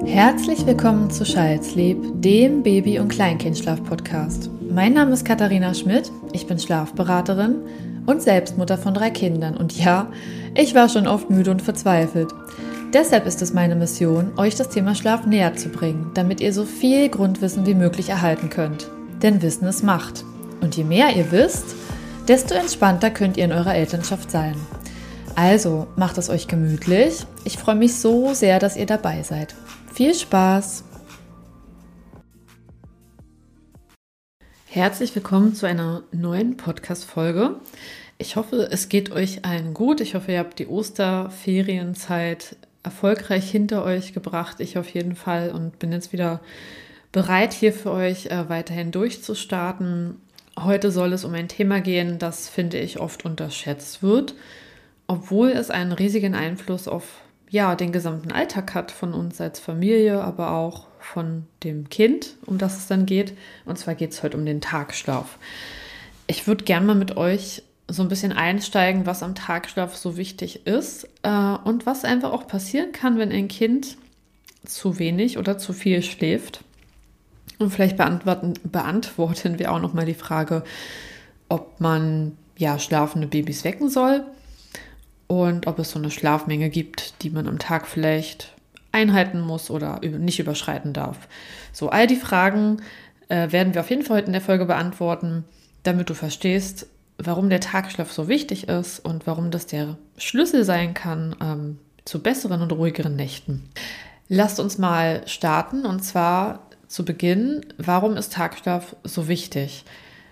Herzlich willkommen zu Scheidsleb, dem Baby- und Kleinkindschlaf-Podcast. Mein Name ist Katharina Schmidt, ich bin Schlafberaterin und Selbstmutter von 3 Kindern. Und ja, ich war schon oft müde und verzweifelt. Deshalb ist es meine Mission, euch das Thema Schlaf näher zu bringen, damit ihr so viel Grundwissen wie möglich erhalten könnt. Denn Wissen ist Macht. Und je mehr ihr wisst, desto entspannter könnt ihr in eurer Elternschaft sein. Also, macht es euch gemütlich. Ich freue mich so sehr, dass ihr dabei seid. Viel Spaß! Herzlich willkommen zu einer neuen Podcast-Folge. Ich hoffe, es geht euch allen gut. Ich hoffe, ihr habt die Osterferienzeit erfolgreich hinter euch gebracht. Ich auf jeden Fall und bin jetzt wieder bereit, hier für euch weiterhin durchzustarten. Heute soll es um ein Thema gehen, das, finde ich, oft unterschätzt wird, obwohl es einen riesigen Einfluss auf den gesamten Alltag hat von uns als Familie, aber auch von dem Kind, um das es dann geht. Und zwar geht es heute um den Tagschlaf. Ich würde gerne mal mit euch so ein bisschen einsteigen, was am Tagschlaf so wichtig ist und was einfach auch passieren kann, wenn ein Kind zu wenig oder zu viel schläft. Und vielleicht beantworten wir auch nochmal die Frage, ob man schlafende Babys wecken soll. Und ob es so eine Schlafmenge gibt, die man am Tag vielleicht einhalten muss oder nicht überschreiten darf. So, all die Fragen werden wir auf jeden Fall heute in der Folge beantworten, damit du verstehst, warum der Tagschlaf so wichtig ist und warum das der Schlüssel sein kann zu besseren und ruhigeren Nächten. Lasst uns mal starten und zwar zu Beginn, warum ist Tagschlaf so wichtig?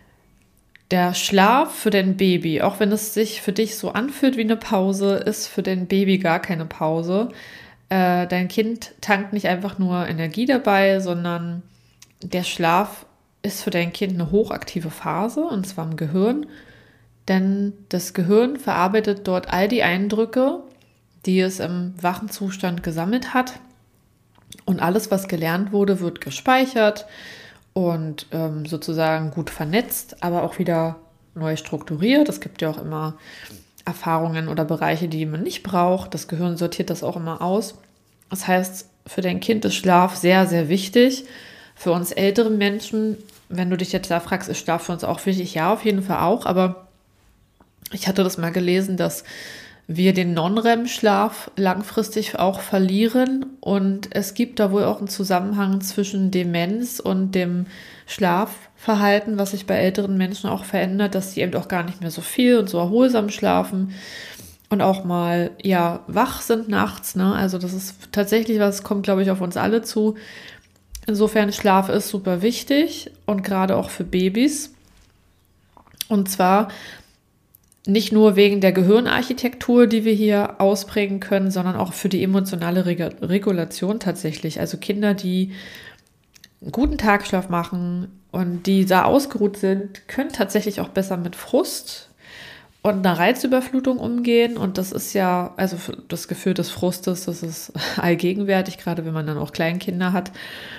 Der Schlaf für dein Baby, auch wenn es sich für dich so anfühlt wie eine Pause, ist für dein Baby gar keine Pause. Dein Kind tankt nicht einfach nur Energie dabei, sondern der Schlaf ist für dein Kind eine hochaktive Phase, und zwar im Gehirn. Denn das Gehirn verarbeitet dort all die Eindrücke, die es im wachen Zustand gesammelt hat. Und alles, was gelernt wurde, wird gespeichert und sozusagen gut vernetzt, aber auch wieder neu strukturiert. Es gibt ja auch immer Erfahrungen oder Bereiche, die man nicht braucht. Das Gehirn sortiert das auch immer aus. Das heißt, für dein Kind ist Schlaf sehr, sehr wichtig. Für uns ältere Menschen, wenn du dich jetzt da fragst, ist Schlaf für uns auch wichtig? Ja, auf jeden Fall auch. Aber ich hatte das mal gelesen, dass wir den Non-REM-Schlaf langfristig auch verlieren, und es gibt da wohl auch einen Zusammenhang zwischen Demenz und dem Schlafverhalten, was sich bei älteren Menschen auch verändert, dass sie eben auch gar nicht mehr so viel und so erholsam schlafen und auch mal wach sind nachts, ne? Also das ist tatsächlich was, kommt glaube ich auf uns alle zu. Insofern Schlaf ist super wichtig und gerade auch für Babys, und zwar nicht nur wegen der Gehirnarchitektur, die wir hier ausprägen können, sondern auch für die emotionale Regulation tatsächlich. Also Kinder, die einen guten Tagschlaf machen und die da ausgeruht sind, können tatsächlich auch besser mit Frust und einer Reizüberflutung umgehen. Und das ist also das Gefühl des Frustes, das ist allgegenwärtig, gerade wenn man dann auch Kleinkinder hat.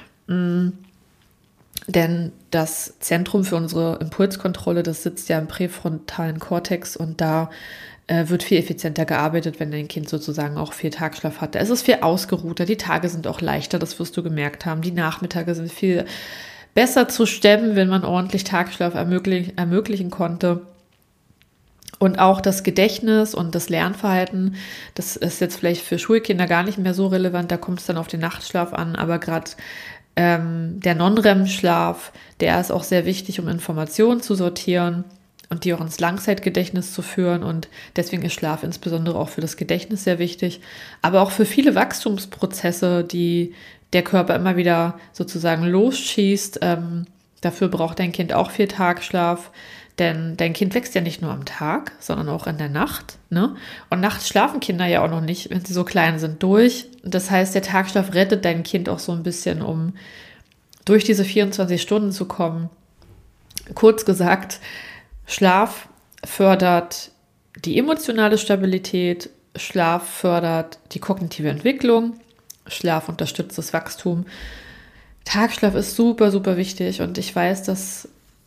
Denn das Zentrum für unsere Impulskontrolle, das sitzt ja im präfrontalen Kortex, und da wird viel effizienter gearbeitet, wenn dein Kind sozusagen auch viel Tagschlaf hat. Es ist viel ausgeruhter, die Tage sind auch leichter, das wirst du gemerkt haben. Die Nachmittage sind viel besser zu stemmen, wenn man ordentlich Tagschlaf ermöglichen konnte. Und auch das Gedächtnis und das Lernverhalten, das ist jetzt vielleicht für Schulkinder gar nicht mehr so relevant, da kommt es dann auf den Nachtschlaf an, aber gerade der Non-REM-Schlaf, der ist auch sehr wichtig, um Informationen zu sortieren und die auch ins Langzeitgedächtnis zu führen, und deswegen ist Schlaf insbesondere auch für das Gedächtnis sehr wichtig, aber auch für viele Wachstumsprozesse, die der Körper immer wieder sozusagen losschießt. Dafür braucht dein Kind auch viel Tagschlaf, denn dein Kind wächst ja nicht nur am Tag, sondern auch in der Nacht, ne? Und nachts schlafen Kinder ja auch noch nicht, wenn sie so klein sind, durch. Das heißt, der Tagschlaf rettet dein Kind auch so ein bisschen, um durch diese 24 Stunden zu kommen. Kurz gesagt, Schlaf fördert die emotionale Stabilität, Schlaf fördert die kognitive Entwicklung, Schlaf unterstützt das Wachstum. Tagschlaf ist super, super wichtig, und ich weiß, dass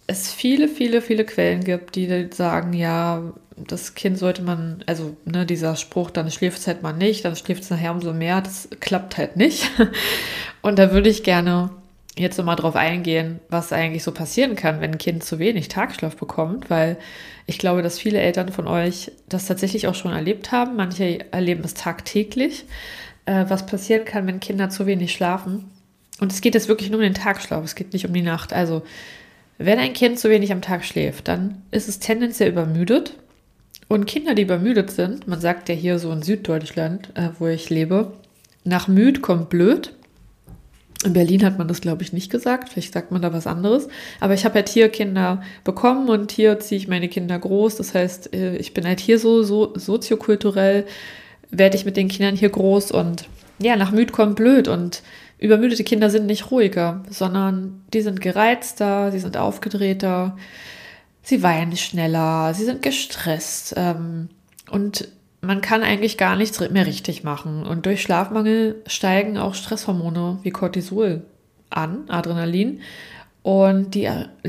es viele, viele, viele Quellen gibt, die sagen, ja, das Kind sollte man, also ne, dieser Spruch, dann schläft es halt mal nicht, dann schläft es nachher umso mehr, das klappt halt nicht. Und da würde ich gerne jetzt nochmal drauf eingehen, was eigentlich so passieren kann, wenn ein Kind zu wenig Tagschlaf bekommt, weil ich glaube, dass viele Eltern von euch das tatsächlich auch schon erlebt haben. Manche erleben es tagtäglich, was passieren kann, wenn Kinder zu wenig schlafen. Und es geht jetzt wirklich nur um den Tagschlaf, es geht nicht um die Nacht. Also, wenn ein Kind zu wenig am Tag schläft, dann ist es tendenziell übermüdet. Und Kinder, die übermüdet sind, man sagt ja hier so in Süddeutschland, wo ich lebe, nach müd kommt blöd. In Berlin hat man das, glaube ich, nicht gesagt. Vielleicht sagt man da was anderes. Aber ich habe halt hier Kinder bekommen und hier ziehe ich meine Kinder groß. Das heißt, ich bin halt hier so soziokulturell, werde ich mit den Kindern hier groß. Und ja, nach müd kommt blöd. Und übermüdete Kinder sind nicht ruhiger, sondern die sind gereizter, sie sind aufgedrehter, sie weinen schneller, sie sind gestresst. Und man kann eigentlich gar nichts mehr richtig machen. Und durch Schlafmangel steigen auch Stresshormone wie Cortisol an, Adrenalin. Und die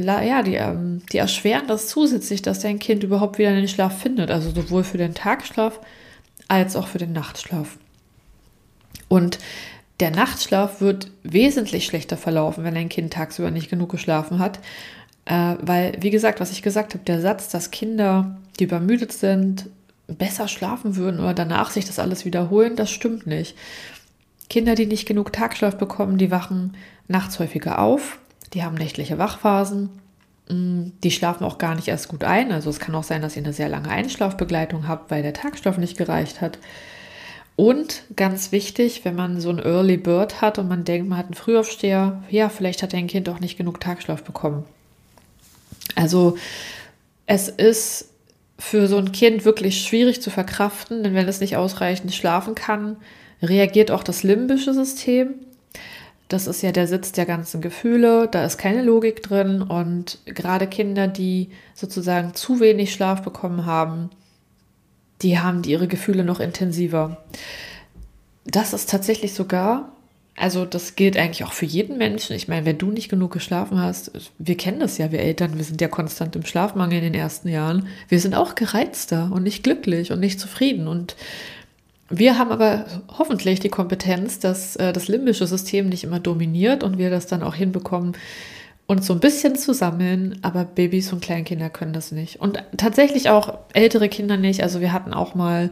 erschweren das zusätzlich, dass dein Kind überhaupt wieder den Schlaf findet. Also sowohl für den Tagschlaf als auch für den Nachtschlaf. Und der Nachtschlaf wird wesentlich schlechter verlaufen, wenn ein Kind tagsüber nicht genug geschlafen hat. Weil, wie gesagt, was ich gesagt habe, der Satz, dass Kinder, die übermüdet sind, besser schlafen würden oder danach sich das alles wiederholen, das stimmt nicht. Kinder, die nicht genug Tagschlaf bekommen, die wachen nachts häufiger auf, die haben nächtliche Wachphasen, die schlafen auch gar nicht erst gut ein. Also es kann auch sein, dass ihr eine sehr lange Einschlafbegleitung habt, weil der Tagschlaf nicht gereicht hat. Und ganz wichtig, wenn man so einen Early Bird hat und man denkt, man hat einen Frühaufsteher, ja, vielleicht hat dein Kind auch nicht genug Tagschlaf bekommen. Also es ist für so ein Kind wirklich schwierig zu verkraften, denn wenn es nicht ausreichend schlafen kann, reagiert auch das limbische System. Das ist ja der Sitz der ganzen Gefühle, da ist keine Logik drin und gerade Kinder, die sozusagen zu wenig Schlaf bekommen haben, die haben ihre Gefühle noch intensiver. Das ist tatsächlich sogar, also das gilt eigentlich auch für jeden Menschen. Ich meine, wenn du nicht genug geschlafen hast, wir kennen das ja, wir Eltern, wir sind ja konstant im Schlafmangel in den ersten Jahren. Wir sind auch gereizter und nicht glücklich und nicht zufrieden. Und wir haben aber hoffentlich die Kompetenz, dass das limbische System nicht immer dominiert und wir das dann auch hinbekommen, uns so ein bisschen zu sammeln. Aber Babys und Kleinkinder können das nicht. Und tatsächlich auch ältere Kinder nicht. Also wir hatten auch mal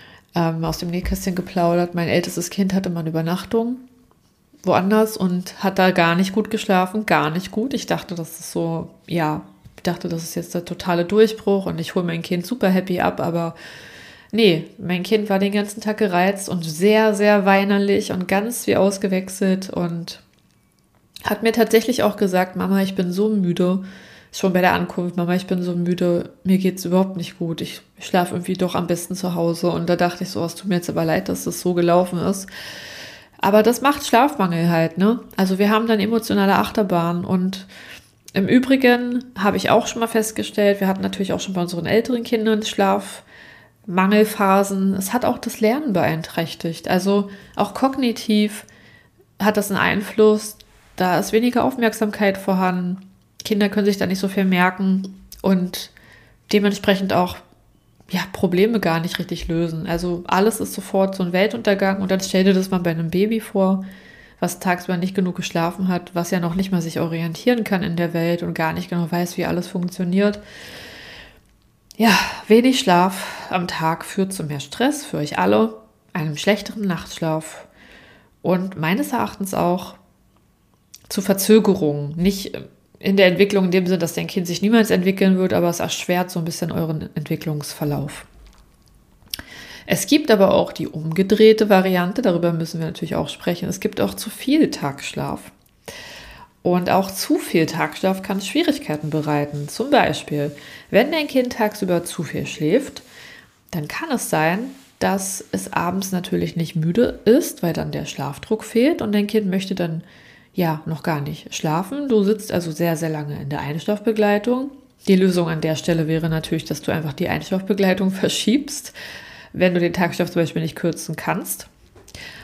aus dem Nähkästchen geplaudert. Mein ältestes Kind hatte mal eine Übernachtung woanders und hat da gar nicht gut geschlafen, gar nicht gut. Ich dachte, das ist so, ja, ich dachte, das ist jetzt der totale Durchbruch und ich hole mein Kind super happy ab, aber nee, mein Kind war den ganzen Tag gereizt und sehr, sehr weinerlich und ganz wie ausgewechselt und hat mir tatsächlich auch gesagt, Mama, ich bin so müde, schon bei der Ankunft, Mama, ich bin so müde, mir geht's überhaupt nicht gut, ich schlafe irgendwie doch am besten zu Hause und da dachte ich so, es tut mir jetzt aber leid, dass das so gelaufen ist. Aber das macht Schlafmangel halt, ne? Also wir haben dann emotionale Achterbahn und im Übrigen habe ich auch schon mal festgestellt, wir hatten natürlich auch schon bei unseren älteren Kindern Schlafmangelphasen. Es hat auch das Lernen beeinträchtigt. Also auch kognitiv hat das einen Einfluss. Da ist weniger Aufmerksamkeit vorhanden. Kinder können sich da nicht so viel merken und dementsprechend auch Probleme gar nicht richtig lösen. Also alles ist sofort so ein Weltuntergang und dann stell dir das mal bei einem Baby vor, was tagsüber nicht genug geschlafen hat, was ja noch nicht mal sich orientieren kann in der Welt und gar nicht genau weiß, wie alles funktioniert. Ja, wenig Schlaf am Tag führt zu mehr Stress für euch alle, einem schlechteren Nachtschlaf und meines Erachtens auch zu Verzögerungen. Nicht in der Entwicklung in dem Sinne, dass dein Kind sich niemals entwickeln wird, aber es erschwert so ein bisschen euren Entwicklungsverlauf. Es gibt aber auch die umgedrehte Variante, darüber müssen wir natürlich auch sprechen. Es gibt auch zu viel Tagschlaf. Und auch zu viel Tagschlaf kann Schwierigkeiten bereiten. Zum Beispiel, wenn dein Kind tagsüber zu viel schläft, dann kann es sein, dass es abends natürlich nicht müde ist, weil dann der Schlafdruck fehlt und dein Kind möchte dann noch gar nicht schlafen. Du sitzt also sehr, sehr lange in der Einschlafbegleitung. Die Lösung an der Stelle wäre natürlich, dass du einfach die Einschlafbegleitung verschiebst, wenn du den Tagschlaf zum Beispiel nicht kürzen kannst.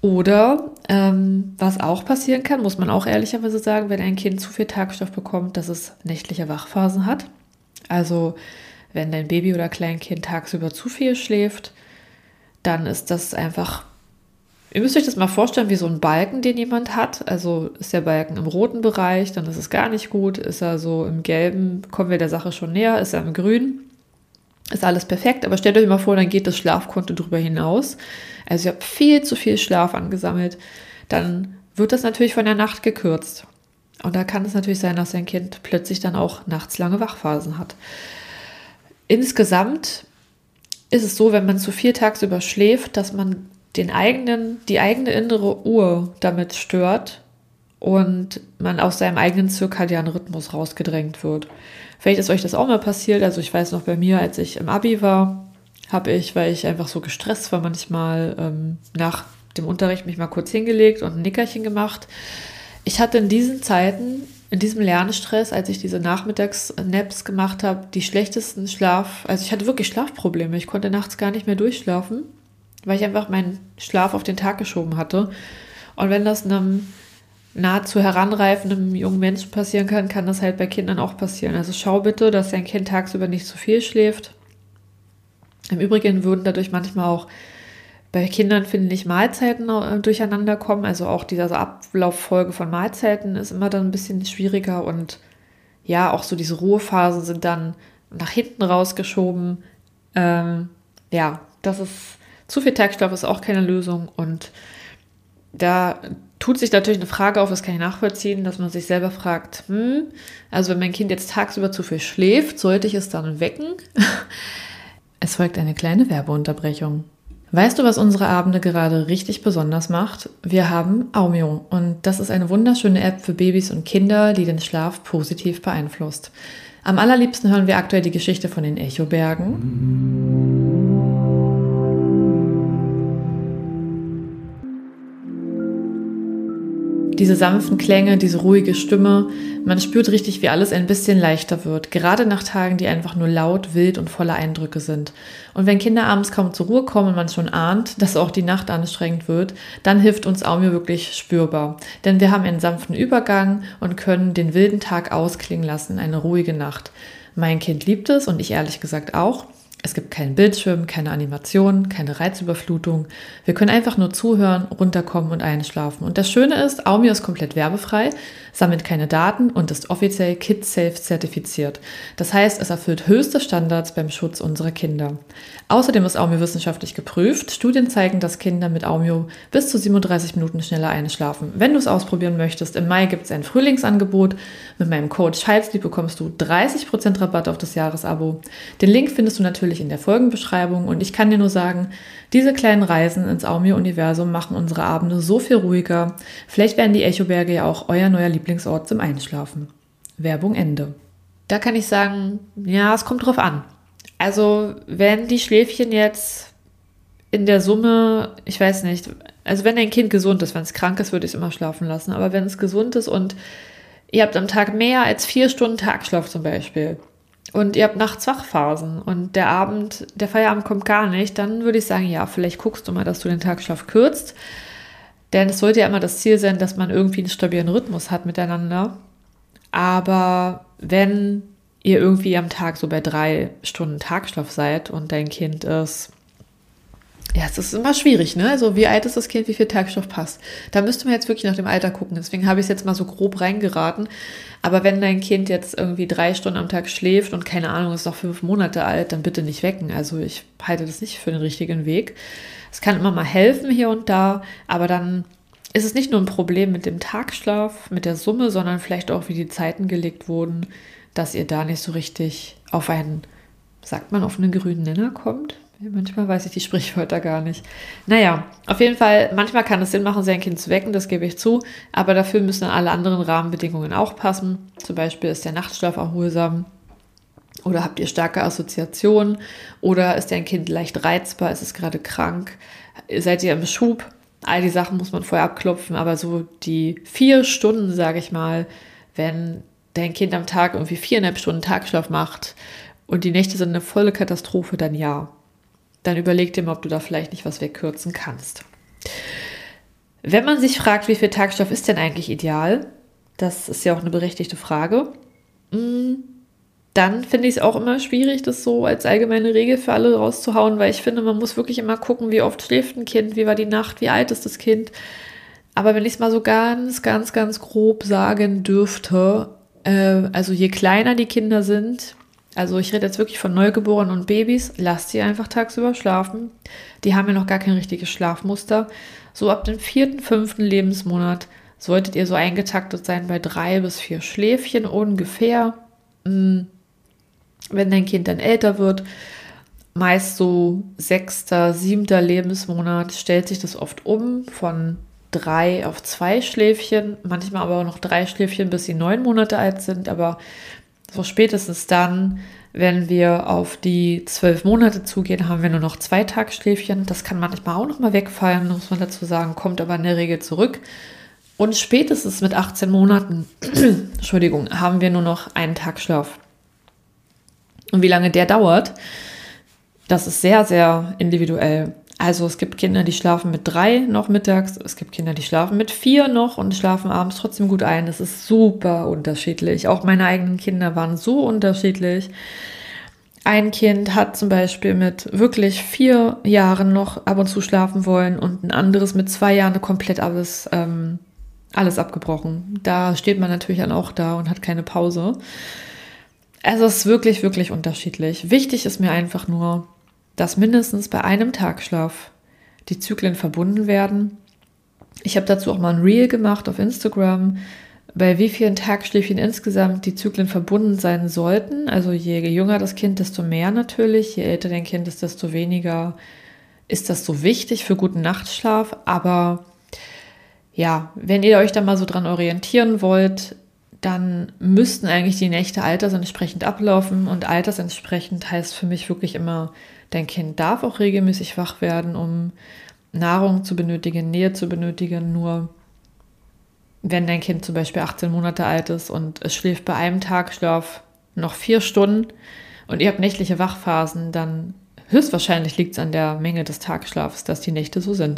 Oder was auch passieren kann, muss man auch ehrlicherweise sagen, wenn ein Kind zu viel Tagstoff bekommt, dass es nächtliche Wachphasen hat. Also wenn dein Baby oder Kleinkind tagsüber zu viel schläft, dann ist das einfach, ihr müsst euch das mal vorstellen, wie so ein Balken, den jemand hat. Also ist der Balken im roten Bereich, dann ist es gar nicht gut. Ist er so im gelben, kommen wir der Sache schon näher. Ist er im grünen, ist alles perfekt. Aber stellt euch mal vor, dann geht das Schlafkonto drüber hinaus. Also ihr habt viel zu viel Schlaf angesammelt. Dann wird das natürlich von der Nacht gekürzt. Und da kann es natürlich sein, dass ein Kind plötzlich dann auch nachts lange Wachphasen hat. Insgesamt ist es so, wenn man zu viel tagsüber schläft, dass man die eigene innere Uhr damit stört und man aus seinem eigenen zirkadianen Rhythmus rausgedrängt wird. Vielleicht ist euch das auch mal passiert. Also ich weiß noch bei mir, als ich im Abi war, weil ich einfach so gestresst war, manchmal nach dem Unterricht mich mal kurz hingelegt und ein Nickerchen gemacht. Ich hatte in diesen Zeiten, in diesem Lernstress, als ich diese Nachmittagsnaps gemacht habe, die schlechtesten also ich hatte wirklich Schlafprobleme. Ich konnte nachts gar nicht mehr durchschlafen, weil ich einfach meinen Schlaf auf den Tag geschoben hatte. Und wenn das einem nahezu heranreifenden jungen Menschen passieren kann, kann das halt bei Kindern auch passieren. Also schau bitte, dass dein Kind tagsüber nicht zu viel schläft. Im Übrigen würden dadurch manchmal auch bei Kindern, finde ich, Mahlzeiten durcheinander kommen. Also auch diese Ablauffolge von Mahlzeiten ist immer dann ein bisschen schwieriger. Und ja, auch so diese Ruhephasen sind dann nach hinten rausgeschoben. Das ist zu viel Tagschlaf ist auch keine Lösung. Und da tut sich natürlich eine Frage auf, das kann ich nachvollziehen, dass man sich selber fragt, also wenn mein Kind jetzt tagsüber zu viel schläft, sollte ich es dann wecken? Es folgt eine kleine Werbeunterbrechung. Weißt du, was unsere Abende gerade richtig besonders macht? Wir haben Aumio und das ist eine wunderschöne App für Babys und Kinder, die den Schlaf positiv beeinflusst. Am allerliebsten hören wir aktuell die Geschichte von den Echobergen. Diese sanften Klänge, diese ruhige Stimme, man spürt richtig, wie alles ein bisschen leichter wird, gerade nach Tagen, die einfach nur laut, wild und voller Eindrücke sind. Und wenn Kinder abends kaum zur Ruhe kommen und man schon ahnt, dass auch die Nacht anstrengend wird, dann hilft uns Aumio wirklich spürbar. Denn wir haben einen sanften Übergang und können den wilden Tag ausklingen lassen in eine ruhige Nacht. Mein Kind liebt es und ich ehrlich gesagt auch. Es gibt keinen Bildschirm, keine Animation, keine Reizüberflutung. Wir können einfach nur zuhören, runterkommen und einschlafen. Und das Schöne ist, Aumio ist komplett werbefrei, sammelt keine Daten und ist offiziell Kids-Safe zertifiziert. Das heißt, es erfüllt höchste Standards beim Schutz unserer Kinder. Außerdem ist Aumio wissenschaftlich geprüft. Studien zeigen, dass Kinder mit Aumio bis zu 37 Minuten schneller einschlafen. Wenn du es ausprobieren möchtest, im Mai gibt es ein Frühlingsangebot. Mit meinem Code Schalzlieb bekommst du 30% Rabatt auf das Jahresabo. Den Link findest du natürlich in der Folgenbeschreibung und ich kann dir nur sagen, diese kleinen Reisen ins Aumio-Universum machen unsere Abende so viel ruhiger. Vielleicht werden die Echoberge ja auch euer neuer Lieblingsort zum Einschlafen. Werbung Ende. Da kann ich sagen, ja, es kommt drauf an. Also wenn die Schläfchen jetzt in der Summe, ich weiß nicht, also wenn dein Kind gesund ist, wenn es krank ist, würde ich es immer schlafen lassen. Aber wenn es gesund ist und ihr habt am Tag mehr als 4 Stunden Tagschlaf zum Beispiel, und ihr habt nachts Wachphasen und der Feierabend kommt gar nicht, dann würde ich sagen, ja, vielleicht guckst du mal, dass du den Tagschlaf kürzt. Denn es sollte ja immer das Ziel sein, dass man irgendwie einen stabilen Rhythmus hat miteinander. Aber wenn ihr irgendwie am Tag so bei 3 Stunden Tagschlaf seid und dein Kind ist, ja, es ist immer schwierig, ne? Also wie alt ist das Kind, wie viel Tagschlaf passt? Da müsste man jetzt wirklich nach dem Alter gucken. Deswegen habe ich es jetzt mal so grob reingeraten. Aber wenn dein Kind jetzt irgendwie 3 Stunden am Tag schläft und keine Ahnung, ist noch 5 Monate alt, dann bitte nicht wecken. Also ich halte das nicht für den richtigen Weg. Es kann immer mal helfen hier und da, aber dann ist es nicht nur ein Problem mit dem Tagschlaf, mit der Summe, sondern vielleicht auch, wie die Zeiten gelegt wurden, dass ihr da nicht so richtig auf einen, sagt man, auf einen grünen Nenner kommt. Manchmal weiß ich die Sprichwörter gar nicht. Naja, auf jeden Fall, manchmal kann es Sinn machen, sein Kind zu wecken, das gebe ich zu, aber dafür müssen alle anderen Rahmenbedingungen auch passen. Zum Beispiel ist der Nachtschlaf erholsam oder habt ihr starke Assoziationen oder ist dein Kind leicht reizbar, ist es gerade krank, seid ihr im Schub? All die Sachen muss man vorher abklopfen, aber so die 4 Stunden, sage ich mal, wenn dein Kind am Tag irgendwie 4,5 Stunden Tagschlaf macht und die Nächte sind eine volle Katastrophe, dann ja. Dann überleg dir mal, ob du da vielleicht nicht was wegkürzen kannst. Wenn man sich fragt, wie viel Tagschlaf ist denn eigentlich ideal, das ist ja auch eine berechtigte Frage, dann finde ich es auch immer schwierig, das so als allgemeine Regel für alle rauszuhauen, weil ich finde, man muss wirklich immer gucken, wie oft schläft ein Kind, wie war die Nacht, wie alt ist das Kind. Aber wenn ich es mal so ganz, ganz, ganz grob sagen dürfte, also je kleiner die Kinder sind, also ich rede jetzt wirklich von Neugeborenen und Babys, lasst sie einfach tagsüber schlafen. Die haben ja noch gar kein richtiges Schlafmuster. So ab dem 4., 5. Lebensmonat solltet ihr so eingetaktet sein bei 3 bis 4 Schläfchen ungefähr. Wenn dein Kind dann älter wird, meist so 6., 7. Lebensmonat, stellt sich das oft um von 3 auf 2 Schläfchen, manchmal aber auch noch 3 Schläfchen, bis sie 9 Monate alt sind, aber so spätestens dann, wenn wir auf die 12 Monate zugehen, haben wir nur noch 2 Tagsschläfchen. Das kann manchmal auch noch mal wegfallen, muss man dazu sagen, kommt aber in der Regel zurück. Und spätestens mit 18 Monaten, Entschuldigung, haben wir nur noch einen Tagschlaf. Und wie lange der dauert, das ist sehr, sehr individuell. Also es gibt Kinder, die schlafen mit 3 noch mittags, es gibt Kinder, die schlafen mit 4 noch und schlafen abends trotzdem gut ein. Das ist super unterschiedlich. Auch meine eigenen Kinder waren so unterschiedlich. Ein Kind hat zum Beispiel mit wirklich 4 Jahren noch ab und zu schlafen wollen und ein anderes mit 2 Jahren komplett alles abgebrochen. Da steht man natürlich dann auch da und hat keine Pause. Also es ist wirklich, wirklich unterschiedlich. Wichtig ist mir einfach nur, dass mindestens bei einem Tagschlaf die Zyklen verbunden werden. Ich habe dazu auch mal ein Reel gemacht auf Instagram, bei wie vielen Tagschläfchen insgesamt die Zyklen verbunden sein sollten. Also je jünger das Kind, desto mehr natürlich. Je älter dein Kind ist, desto weniger ist das so wichtig für guten Nachtschlaf. Aber ja, wenn ihr euch da mal so dran orientieren wollt, dann müssten eigentlich die Nächte altersentsprechend ablaufen. Und altersentsprechend heißt für mich wirklich immer, dein Kind darf auch regelmäßig wach werden, um Nahrung zu benötigen, Nähe zu benötigen. Nur wenn dein Kind zum Beispiel 18 Monate alt ist und es schläft bei einem Tagschlaf noch 4 Stunden und ihr habt nächtliche Wachphasen, dann höchstwahrscheinlich liegt es an der Menge des Tagschlafs, dass die Nächte so sind.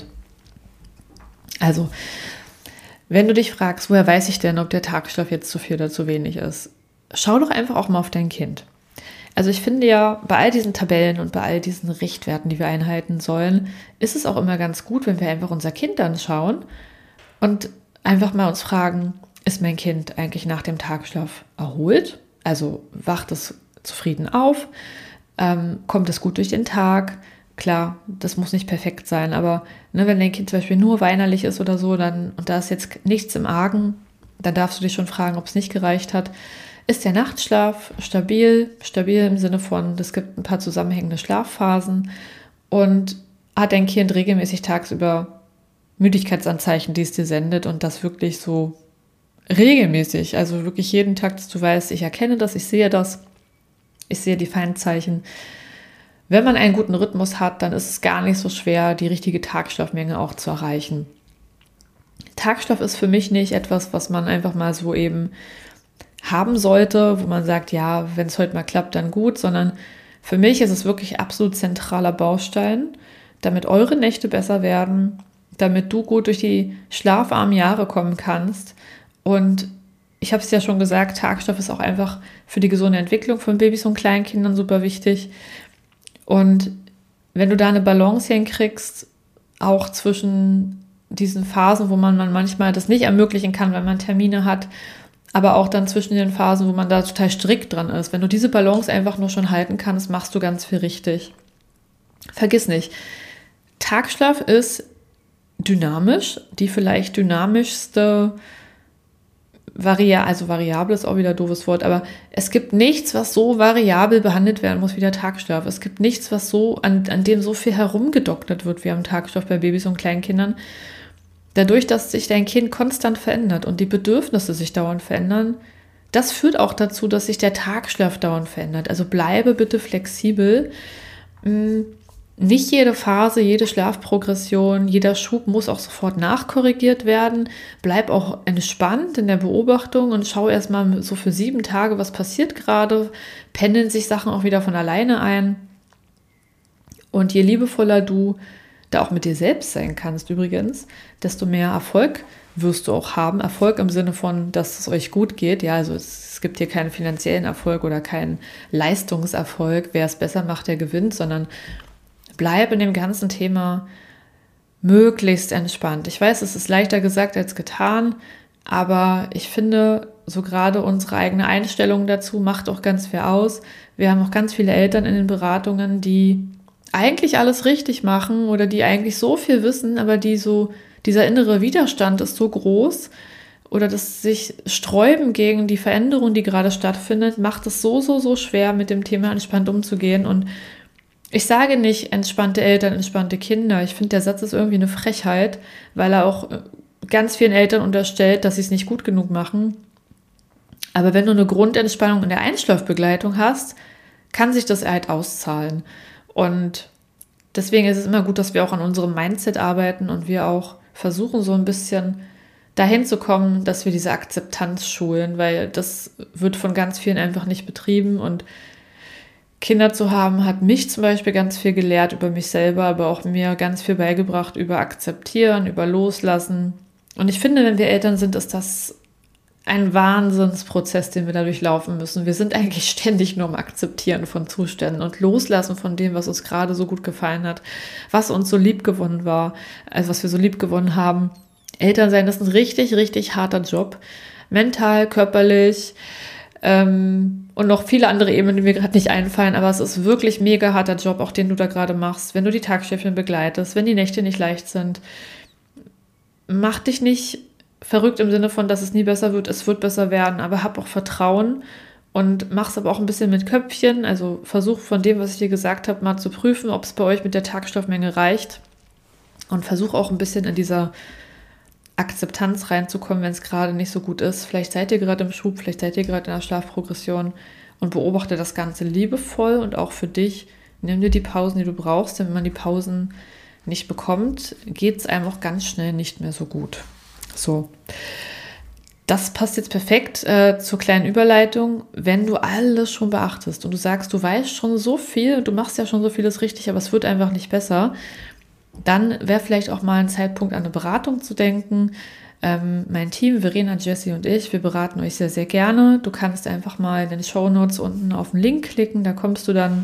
Also, wenn du dich fragst, woher weiß ich denn, ob der Tagschlaf jetzt zu viel oder zu wenig ist, schau doch einfach auch mal auf dein Kind. Also ich finde ja, bei all diesen Tabellen und bei all diesen Richtwerten, die wir einhalten sollen, ist es auch immer ganz gut, wenn wir einfach unser Kind anschauen und einfach mal uns fragen, ist mein Kind eigentlich nach dem Tagschlaf erholt? Also wacht es zufrieden auf? Kommt es gut durch den Tag? Klar, das muss nicht perfekt sein, aber wenn dein Kind zum Beispiel nur weinerlich ist oder so, und da ist jetzt nichts im Argen, dann darfst du dich schon fragen, ob es nicht gereicht hat. Ist der Nachtschlaf stabil im Sinne von, es gibt ein paar zusammenhängende Schlafphasen und hat dein Kind regelmäßig tagsüber Müdigkeitsanzeichen, die es dir sendet und das wirklich so regelmäßig, also wirklich jeden Tag, dass du weißt, ich erkenne das, ich sehe die Feindzeichen. Wenn man einen guten Rhythmus hat, dann ist es gar nicht so schwer, die richtige Tagschlafmenge auch zu erreichen. Tagschlaf ist für mich nicht etwas, was man einfach mal so eben haben sollte, wo man sagt, ja, wenn es heute mal klappt, dann gut, sondern für mich ist es wirklich absolut zentraler Baustein, damit eure Nächte besser werden, damit du gut durch die schlafarmen Jahre kommen kannst. Und ich habe es ja schon gesagt, Tagschlaf ist auch einfach für die gesunde Entwicklung von Babys und Kleinkindern super wichtig. Und wenn du da eine Balance hinkriegst, auch zwischen diesen Phasen, wo man manchmal das nicht ermöglichen kann, weil man Termine hat, aber auch dann zwischen den Phasen, wo man da total strikt dran ist. Wenn du diese Balance einfach nur schon halten kannst, machst du ganz viel richtig. Vergiss nicht, Tagschlaf ist dynamisch, die vielleicht dynamischste Variable ist auch wieder ein doofes Wort, aber es gibt nichts, was so variabel behandelt werden muss wie der Tagschlaf. Es gibt nichts, was so, an dem so viel herumgedoktert wird wie am Tagschlaf bei Babys und Kleinkindern. Dadurch, dass sich dein Kind konstant verändert und die Bedürfnisse sich dauernd verändern, das führt auch dazu, dass sich der Tagschlaf dauernd verändert. Also bleibe bitte flexibel. Nicht jede Phase, jede Schlafprogression, jeder Schub muss auch sofort nachkorrigiert werden. Bleib auch entspannt in der Beobachtung und schau erstmal so für 7 Tage, was passiert gerade. Pendeln sich Sachen auch wieder von alleine ein. Und je liebevoller du da auch mit dir selbst sein kannst übrigens, desto mehr Erfolg wirst du auch haben. Erfolg im Sinne von, dass es euch gut geht. Ja, also es gibt hier keinen finanziellen Erfolg oder keinen Leistungserfolg. Wer es besser macht, der gewinnt, sondern bleib in dem ganzen Thema möglichst entspannt. Ich weiß, es ist leichter gesagt als getan, aber ich finde, so gerade unsere eigene Einstellung dazu macht auch ganz viel aus. Wir haben auch ganz viele Eltern in den Beratungen, die eigentlich alles richtig machen oder die eigentlich so viel wissen, aber dieser innere Widerstand ist so groß oder das sich sträuben gegen die Veränderung, die gerade stattfindet, macht es so schwer, mit dem Thema entspannt umzugehen. Und ich sage nicht entspannte Eltern, entspannte Kinder. Ich finde, der Satz ist irgendwie eine Frechheit, weil er auch ganz vielen Eltern unterstellt, dass sie es nicht gut genug machen. Aber wenn du eine Grundentspannung in der Einschlafbegleitung hast, kann sich das halt auszahlen. Und deswegen ist es immer gut, dass wir auch an unserem Mindset arbeiten und wir auch versuchen, so ein bisschen dahin zu kommen, dass wir diese Akzeptanz schulen, weil das wird von ganz vielen einfach nicht betrieben. Und Kinder zu haben, hat mich zum Beispiel ganz viel gelehrt über mich selber, aber auch mir ganz viel beigebracht über Akzeptieren, über Loslassen. Und ich finde, wenn wir Eltern sind, ist das ein Wahnsinnsprozess, den wir dadurch laufen müssen. Wir sind eigentlich ständig nur am Akzeptieren von Zuständen und Loslassen von dem, was uns gerade so gut gefallen hat, was uns so lieb gewonnen war, also was wir so lieb gewonnen haben. Eltern sein, das ist ein richtig harter Job. Mental, körperlich, und noch viele andere Ebenen, die mir gerade nicht einfallen, aber es ist wirklich mega harter Job, auch den du da gerade machst, wenn du die Tagschefin begleitest, wenn die Nächte nicht leicht sind. Mach dich nicht verrückt im Sinne von, dass es nie besser wird, es wird besser werden, aber hab auch Vertrauen und mach's aber auch ein bisschen mit Köpfchen, also versuch von dem, was ich dir gesagt habe, mal zu prüfen, ob es bei euch mit der Tagstoffmenge reicht und versuch auch ein bisschen in dieser Akzeptanz reinzukommen, wenn es gerade nicht so gut ist. Vielleicht seid ihr gerade im Schub, vielleicht seid ihr gerade in der Schlafprogression und beobachte das Ganze liebevoll und auch für dich. Nimm dir die Pausen, die du brauchst, denn wenn man die Pausen nicht bekommt, geht es einem auch ganz schnell nicht mehr so gut. So, das passt jetzt perfekt zur kleinen Überleitung. Wenn du alles schon beachtest und du sagst, du weißt schon so viel und du machst ja schon so vieles richtig, aber es wird einfach nicht besser, dann wäre vielleicht auch mal ein Zeitpunkt, an eine Beratung zu denken. Mein Team, Verena, Jessie und ich, wir beraten euch sehr gerne. Du kannst einfach mal in den Shownotes unten auf den Link klicken, da kommst du dann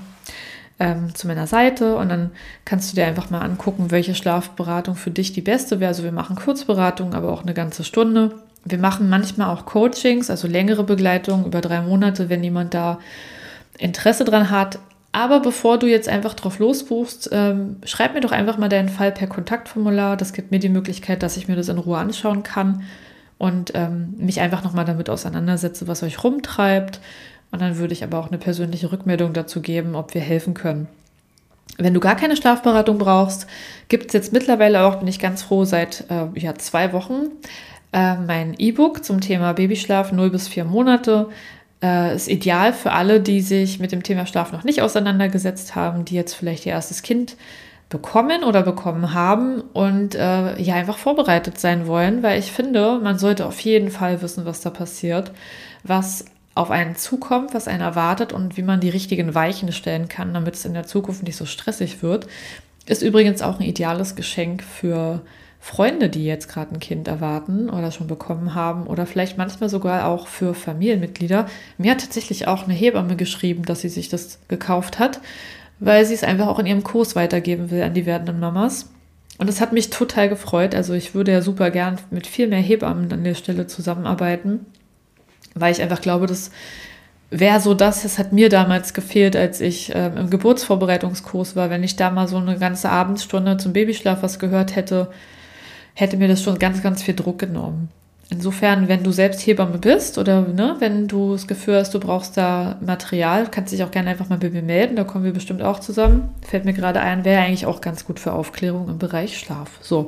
zu meiner Seite und dann kannst du dir einfach mal angucken, welche Schlafberatung für dich die beste wäre. Also wir machen Kurzberatungen, aber auch eine ganze Stunde. Wir machen manchmal auch Coachings, also längere Begleitung über 3 Monate, wenn jemand da Interesse dran hat. Aber bevor du jetzt einfach drauf losbuchst, schreib mir doch einfach mal deinen Fall per Kontaktformular. Das gibt mir die Möglichkeit, dass ich mir das in Ruhe anschauen kann und mich einfach nochmal damit auseinandersetze, was euch rumtreibt. Und dann würde ich aber auch eine persönliche Rückmeldung dazu geben, ob wir helfen können. Wenn du gar keine Schlafberatung brauchst, gibt es jetzt mittlerweile auch, bin ich ganz froh, seit 2 Wochen mein E-Book zum Thema Babyschlaf 0 bis 4 Monate. Ist ideal für alle, die sich mit dem Thema Schlaf noch nicht auseinandergesetzt haben, die jetzt vielleicht ihr erstes Kind bekommen oder bekommen haben und einfach vorbereitet sein wollen, weil ich finde, man sollte auf jeden Fall wissen, was da passiert, was auf einen zukommt, was einen erwartet und wie man die richtigen Weichen stellen kann, damit es in der Zukunft nicht so stressig wird. Ist übrigens auch ein ideales Geschenk für Freunde, die jetzt gerade ein Kind erwarten oder schon bekommen haben oder vielleicht manchmal sogar auch für Familienmitglieder. Mir hat tatsächlich auch eine Hebamme geschrieben, dass sie sich das gekauft hat, weil sie es einfach auch in ihrem Kurs weitergeben will an die werdenden Mamas. Und das hat mich total gefreut. Also ich würde ja super gern mit viel mehr Hebammen an der Stelle zusammenarbeiten, weil ich einfach glaube, das wäre so das hat mir damals gefehlt, als ich im Geburtsvorbereitungskurs war. Wenn ich da mal so eine ganze Abendstunde zum Babyschlaf was gehört hätte, hätte mir das schon ganz viel Druck genommen. Insofern, wenn du selbst Hebamme bist oder wenn du das Gefühl hast, du brauchst da Material, kannst dich auch gerne einfach mal bei mir melden, da kommen wir bestimmt auch zusammen. Fällt mir gerade ein, wäre eigentlich auch ganz gut für Aufklärung im Bereich Schlaf. So,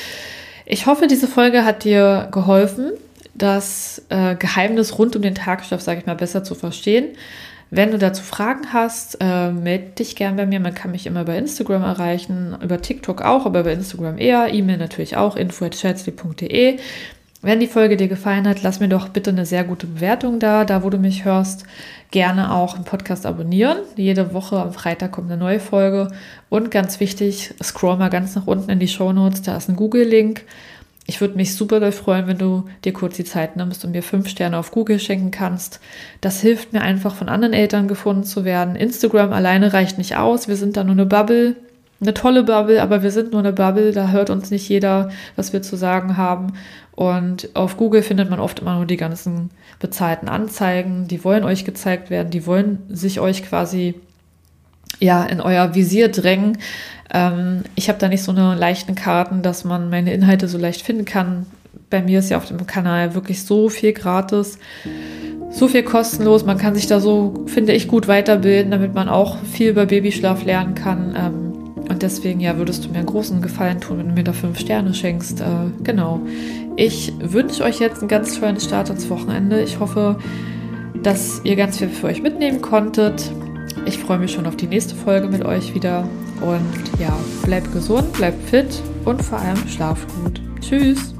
ich hoffe, diese Folge hat dir geholfen, das Geheimnis rund um den Tagschlaf, sage ich mal, besser zu verstehen. Wenn du dazu Fragen hast, melde dich gern bei mir. Man kann mich immer bei Instagram erreichen, über TikTok auch, aber bei Instagram eher. E-Mail natürlich auch, info@scherzli.de. Wenn die Folge dir gefallen hat, lass mir doch bitte eine sehr gute Bewertung da wo du mich hörst. Gerne auch einen Podcast abonnieren. Jede Woche am Freitag kommt eine neue Folge. Und ganz wichtig, scroll mal ganz nach unten in die Shownotes, da ist ein Google-Link. Ich würde mich super doll freuen, wenn du dir kurz die Zeit nimmst und mir 5 Sterne auf Google schenken kannst. Das hilft mir einfach, von anderen Eltern gefunden zu werden. Instagram alleine reicht nicht aus. Wir sind da nur eine Bubble. Eine tolle Bubble, aber wir sind nur eine Bubble, da hört uns nicht jeder, was wir zu sagen haben. Und auf Google findet man oft immer nur die ganzen bezahlten Anzeigen, die wollen euch gezeigt werden, die wollen sich euch quasi in euer Visier drängen. Ich habe da nicht so eine leichten Karten, dass man meine Inhalte so leicht finden kann. Bei mir ist ja auf dem Kanal wirklich so viel gratis, so viel kostenlos. Man kann sich da so, finde ich, gut weiterbilden, damit man auch viel über Babyschlaf lernen kann. Und deswegen, würdest du mir einen großen Gefallen tun, wenn du mir da 5 Sterne schenkst. Genau. Ich wünsche euch jetzt einen ganz tollen Start ins Wochenende. Ich hoffe, dass ihr ganz viel für euch mitnehmen konntet. Ich freue mich schon auf die nächste Folge mit euch wieder. Und bleibt gesund, bleibt fit und vor allem schlaft gut. Tschüss!